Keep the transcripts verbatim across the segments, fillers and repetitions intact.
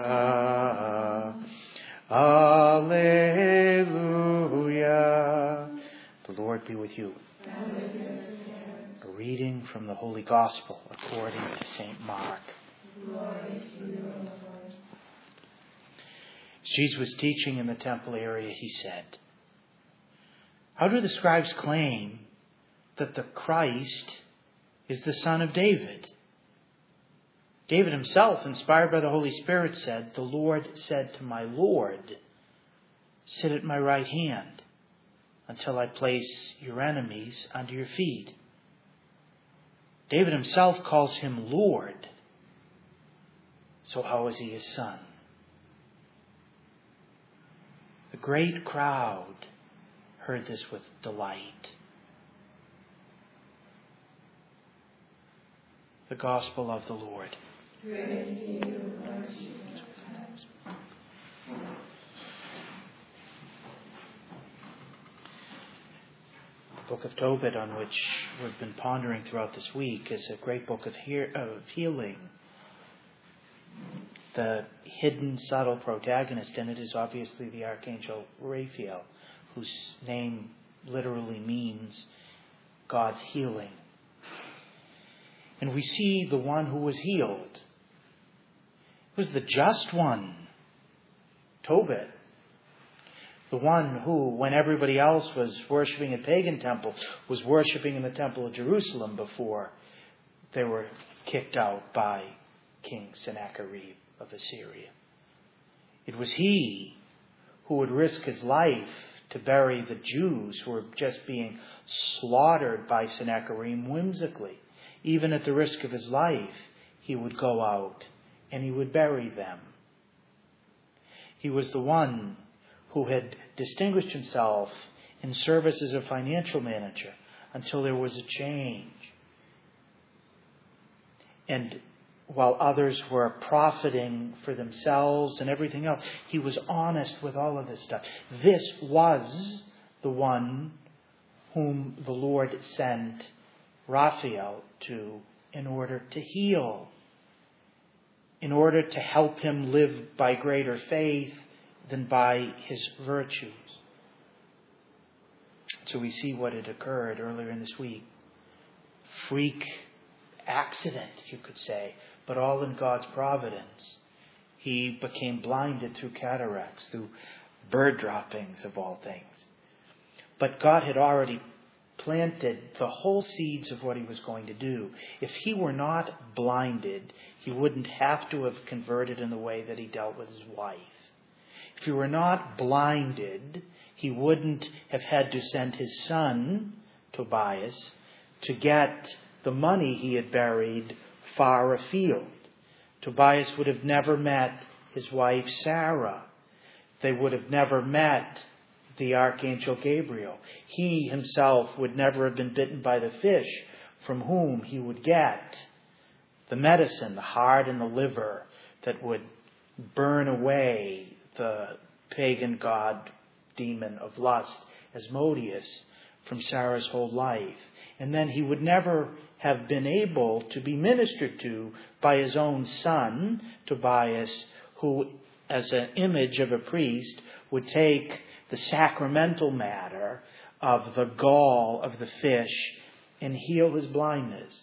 Alleluia. The Lord be with you. A reading from the Holy Gospel according to Saint Mark. As Jesus was teaching in the temple area, he said, "How do the scribes claim that the Christ is the son of David? David himself, inspired by the Holy Spirit, said, 'The Lord said to my Lord, sit at my right hand until I place your enemies under your feet.' David himself calls him Lord. So how is he his son?" The great crowd heard this with delight. The Gospel of the Lord. Praise to you, Lord Jesus. The book of Tobit, on which we've been pondering throughout this week, is a great book of, he- of healing. The hidden, subtle protagonist in it is obviously the Archangel Raphael, whose name literally means God's healing. And we see the one who was healed. It was the just one, Tobit. The one who, when everybody else was worshipping in pagan temples, was worshipping in the temple of Jerusalem before they were kicked out by King Sennacherib of Assyria. It was he who would risk his life to bury the Jews who were just being slaughtered by Sennacherib whimsically. Even at the risk of his life, he would go out and he would bury them. He was the one who had distinguished himself in service as a financial manager until there was a change. And while others were profiting for themselves and everything else, he was honest with all of this stuff. This was the one whom the Lord sent Raphael to in order to heal, in order to help him live by greater faith than by his virtues. So we see what had occurred earlier in this week. Freak accident, you could say, but all in God's providence. He became blinded through cataracts, through bird droppings of all things. But God had already planted the whole seeds of what he was going to do. If he were not blinded, he wouldn't have to have converted in the way that he dealt with his wife. If he were not blinded, he wouldn't have had to send his son, Tobias, to get the money he had buried far afield. Tobias would have never met his wife Sarah. They would have never met the Archangel Gabriel. He himself would never have been bitten by the fish from whom he would get the medicine, the heart and the liver that would burn away the pagan god demon of lust, Asmodeus, from Sarah's whole life. And then he would never have been able to be ministered to by his own son, Tobias, who, as an image of a priest, would take the sacramental matter of the gall of the fish and heal his blindness.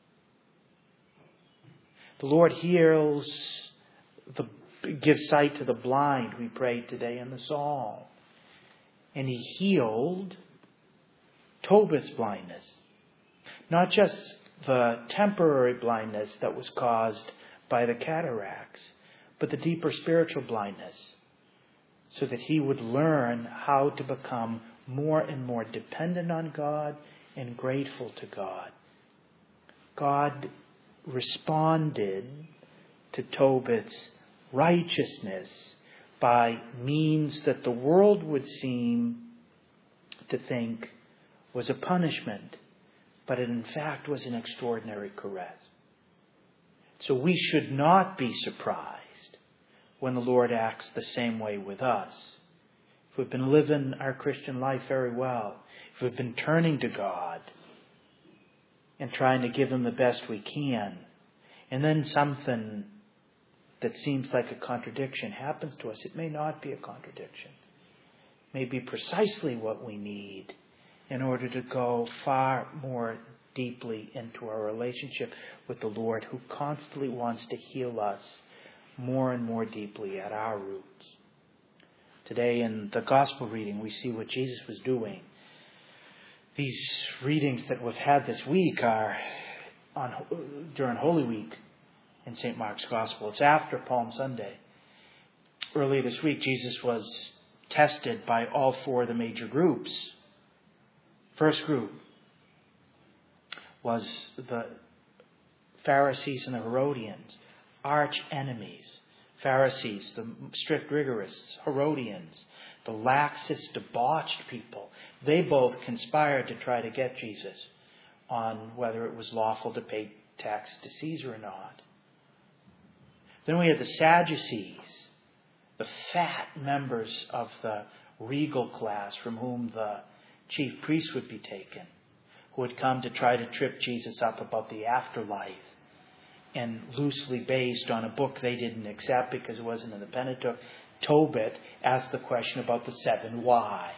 The Lord heals, the, gives sight to the blind, we prayed today in the psalm. And he healed Tobit's blindness. Not just the temporary blindness that was caused by the cataracts, but the deeper spiritual blindness, so that he would learn how to become more and more dependent on God and grateful to God. God responded to Tobit's righteousness by means that the world would seem to think was a punishment, but it in fact was an extraordinary caress. So we should not be surprised when the Lord acts the same way with us. If we've been living our Christian life very well, if we've been turning to God and trying to give him the best we can, and then something that seems like a contradiction happens to us, it may not be a contradiction. It may be precisely what we need in order to go far more deeply into our relationship with the Lord, who constantly wants to heal us more and more deeply at our roots. Today in the gospel reading, we see what Jesus was doing. These readings that we've had this week are on during Holy Week in Saint Mark's Gospel. It's after Palm Sunday. Earlier this week, Jesus was tested by all four of the major groups. First group was the Pharisees and the Herodians, arch enemies. Pharisees, the strict rigorists, Herodians, the laxist, debauched people. They both conspired to try to get Jesus on whether it was lawful to pay tax to Caesar or not. Then we had the Sadducees, the fat members of the regal class from whom the chief priest would be taken, who had come to try to trip Jesus up about the afterlife, and loosely based on a book they didn't accept because it wasn't in the Pentateuch. Tobit asked the question about the seven wives.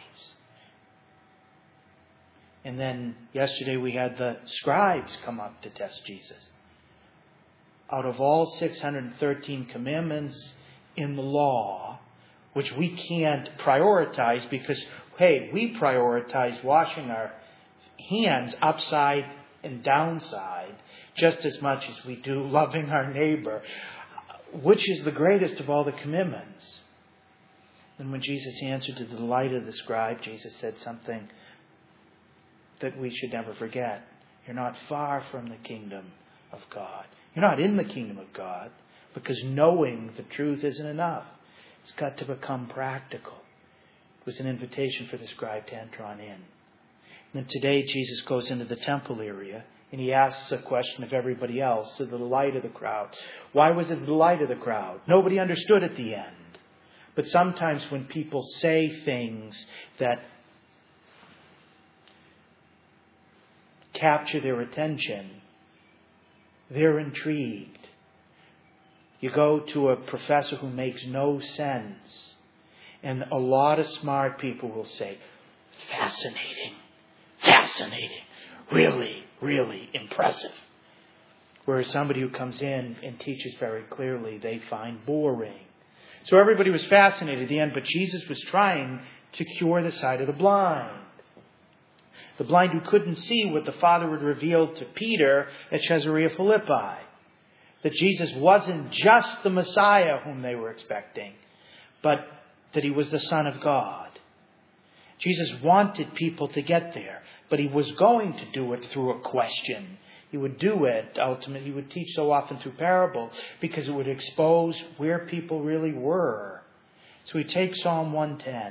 And then yesterday we had the scribes come up to test Jesus. Out of all six hundred thirteen commandments in the law, which we can't prioritize because, hey, we prioritize washing our hands upside and downside just as much as we do loving our neighbor. Which is the greatest of all the commandments? And when Jesus answered to the delight of the scribe, Jesus said something that we should never forget. You're not far from the kingdom of God. You're not in the kingdom of God because knowing the truth isn't enough. It's got to become practical. It was an invitation for the scribe to enter on in. And then today Jesus goes into the temple area and he asks a question of everybody else, to the delight of the crowd. Why was it the delight of the crowd? Nobody understood at the end. But sometimes when people say things that capture their attention, they're intrigued. You go to a professor who makes no sense, and a lot of smart people will say, fascinating, fascinating, really, really impressive. Whereas somebody who comes in and teaches very clearly, they find boring. So everybody was fascinated at the end, but Jesus was trying to cure the sight of the blind. The blind who couldn't see what the Father had revealed to Peter at Caesarea Philippi. That Jesus wasn't just the Messiah whom they were expecting, but that he was the Son of God. Jesus wanted people to get there, but he was going to do it through a question. He would do it, ultimately, he would teach so often through parables, because it would expose where people really were. So he takes Psalm one ten,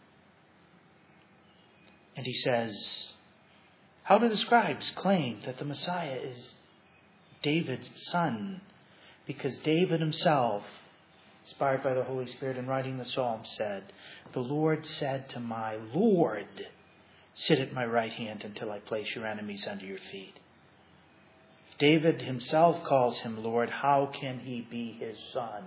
and he says, how do the scribes claim that the Messiah is David's son? Because David himself, inspired by the Holy Spirit in writing the Psalm, said, the Lord said to my Lord, sit at my right hand until I place your enemies under your feet. If David himself calls him Lord, how can he be his son?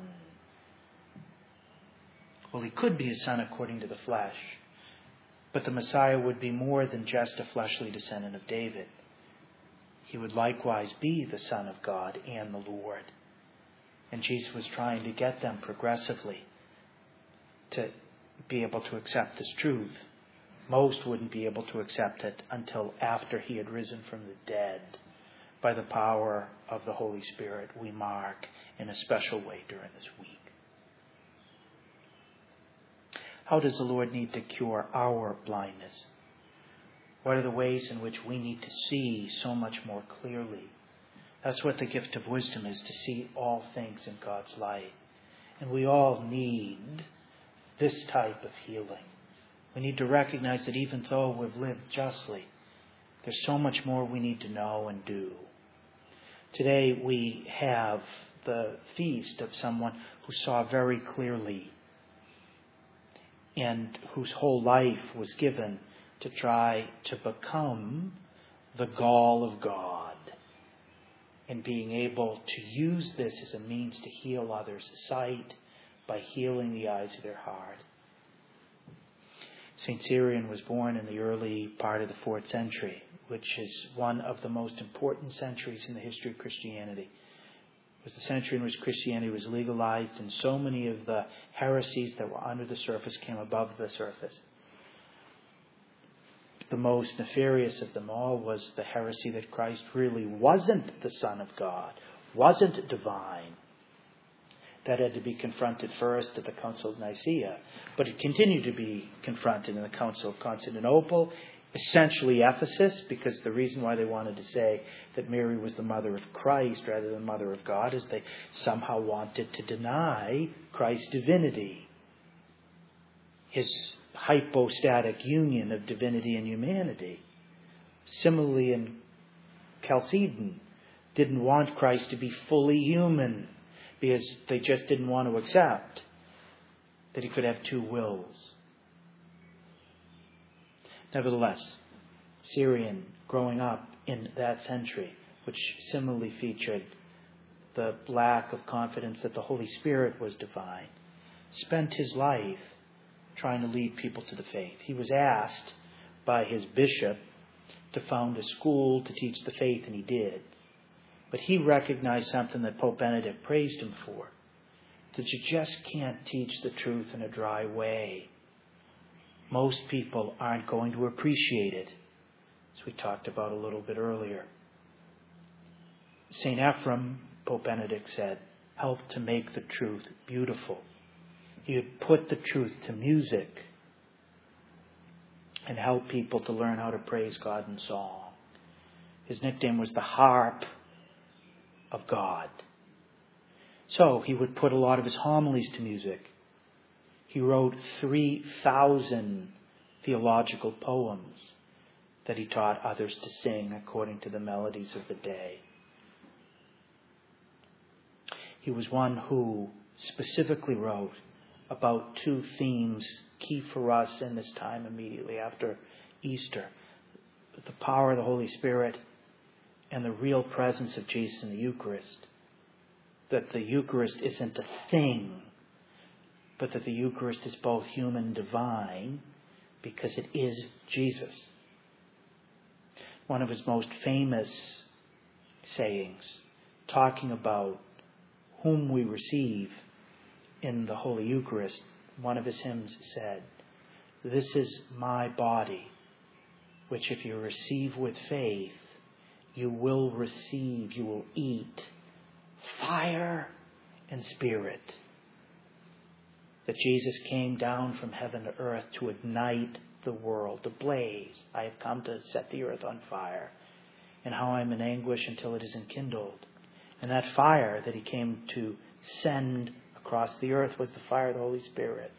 Well, he could be his son according to the flesh. But the Messiah would be more than just a fleshly descendant of David. He would likewise be the Son of God and the Lord. And Jesus was trying to get them progressively to be able to accept this truth. Most wouldn't be able to accept it until after he had risen from the dead by the power of the Holy Spirit we mark in a special way during this week. How does the Lord need to cure our blindness? What are the ways in which we need to see so much more clearly? That's what the gift of wisdom is, to see all things in God's light. And we all need this type of healing. We need to recognize that even though we've lived justly, there's so much more we need to know and do. Today we have the feast of someone who saw very clearly and whose whole life was given to try to become the gall of God in being able to use this as a means to heal others' sight by healing the eyes of their heart. Saint Cyrian was born in the early part of the fourth century, which is one of the most important centuries in the history of Christianity. It was the century in which Christianity was legalized, and so many of the heresies that were under the surface came above the surface. The most nefarious of them all was the heresy that Christ really wasn't the Son of God, wasn't divine. That had to be confronted first at the Council of Nicaea, but it continued to be confronted in the Council of Constantinople, essentially Ephesus, because the reason why they wanted to say that Mary was the mother of Christ rather than mother of God is they somehow wanted to deny Christ's divinity, his hypostatic union of divinity and humanity. Similarly, in Chalcedon, didn't want Christ to be fully human, because they just didn't want to accept that he could have two wills. Nevertheless, Cyrian, growing up in that century, which similarly featured the lack of confidence that the Holy Spirit was divine, spent his life trying to lead people to the faith. He was asked by his bishop to found a school to teach the faith, and he did. But he recognized something that Pope Benedict praised him for, that you just can't teach the truth in a dry way. Most people aren't going to appreciate it, as we talked about a little bit earlier. Saint Ephrem, Pope Benedict said, helped to make the truth beautiful. He would put the truth to music and help people to learn how to praise God in song. His nickname was the harp of God. So he would put a lot of his homilies to music. He wrote three thousand theological poems that he taught others to sing according to the melodies of the day. He was one who specifically wrote about two themes key for us in this time immediately after Easter: the power of the Holy Spirit and the real presence of Jesus in the Eucharist. That the Eucharist isn't a thing, but that the Eucharist is both human and divine, because it is Jesus. One of his most famous sayings, talking about whom we receive in the Holy Eucharist, one of his hymns said, "This is my body, which if you receive with faith, you will receive, you will eat fire and spirit." That Jesus came down from heaven to earth to ignite the world, to blaze. I have come to set the earth on fire, and how I am in anguish until it is enkindled. And that fire that he came to send across the earth was the fire of the Holy Spirit.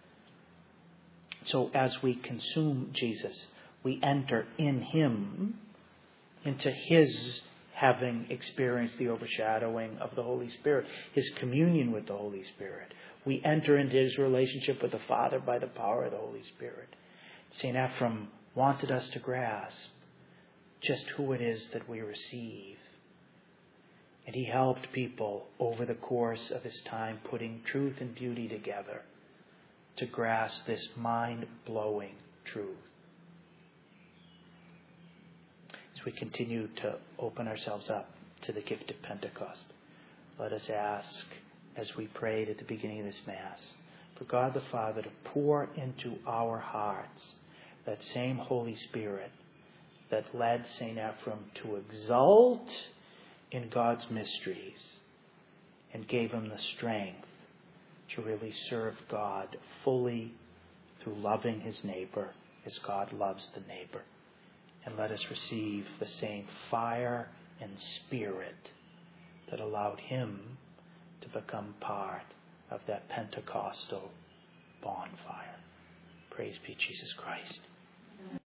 So as we consume Jesus, we enter in him, into his having experienced the overshadowing of the Holy Spirit, his communion with the Holy Spirit. We enter into his relationship with the Father by the power of the Holy Spirit. Saint Ephrem wanted us to grasp just who it is that we receive. And he helped people over the course of his time, putting truth and beauty together, to grasp this mind-blowing truth. As we continue to open ourselves up to the gift of Pentecost, let us ask, as we prayed at the beginning of this Mass, for God the Father to pour into our hearts that same Holy Spirit that led Saint Ephrem to exult in God's mysteries and gave him the strength to really serve God fully through loving his neighbor as God loves the neighbor. And let us receive the same fire and spirit that allowed him to become part of that Pentecostal bonfire. Praise be Jesus Christ.